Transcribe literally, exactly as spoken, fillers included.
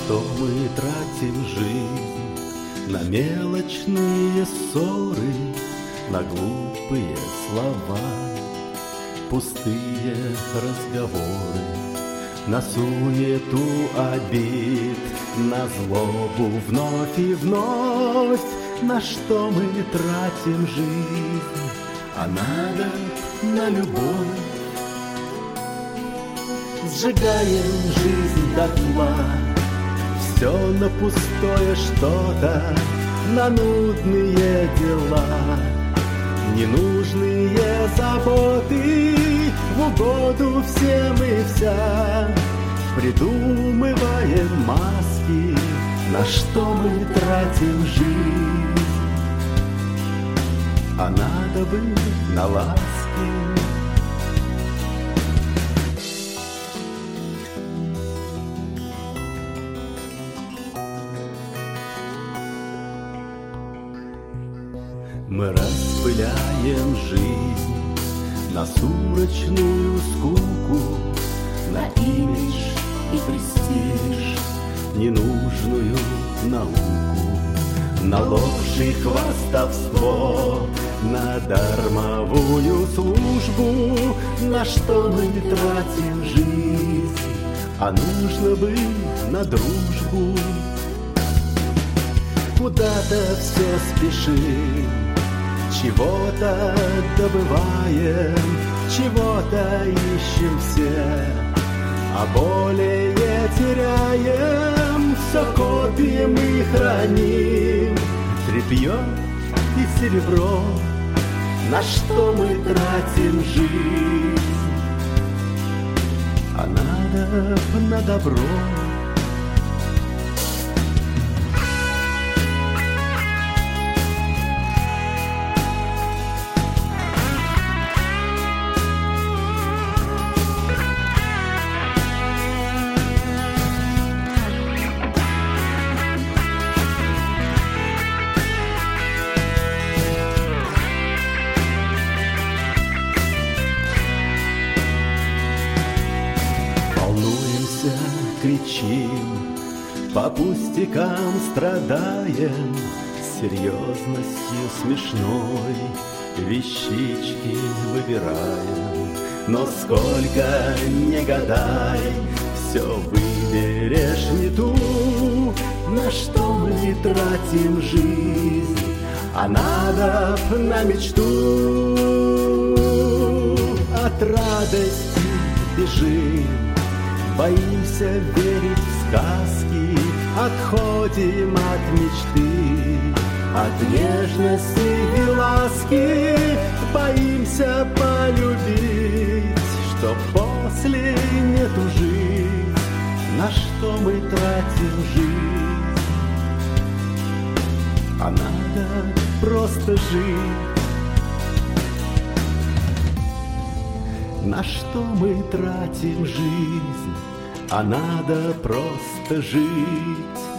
что мы тратим жизнь? На мелочные ссоры, на глупые слова, пустые разговоры, на суету обид, на злобу вновь и вновь. На что мы тратим жизнь? А надо на любовь. Сжигаем жизнь дотла, все на пустое что-то, на нудные дела, ненужные заботы, в угоду всем и вся. Придумываем маски, на что мы тратим жизнь, а надо бы на ласки. Мы распыляем жизнь на сумрачную скуку, на имидж и престиж, ненужную науку, на ложь и хвастовство, на дармовую службу. На что мы тратим жизнь, а нужно бы на дружбу. Куда-то все спешим, чего-то добываем, чего-то ищем все, а более теряем. Все копим и храним, тряпье и серебро. На что мы тратим жизнь, а надо на добро. Кричим, по пустякам страдаем, серьезностью смешной вещички выбираем. Но сколько не гадай, все выберешь не ту. На что мы тратим жизнь, а надо на мечту. От радости бежим, боимся верить в сказки, отходим от мечты, от нежности и ласки. Боимся полюбить, чтоб после не тужить. На что мы тратим жизнь, а надо просто жить. На что мы тратим жизнь, а надо просто жить.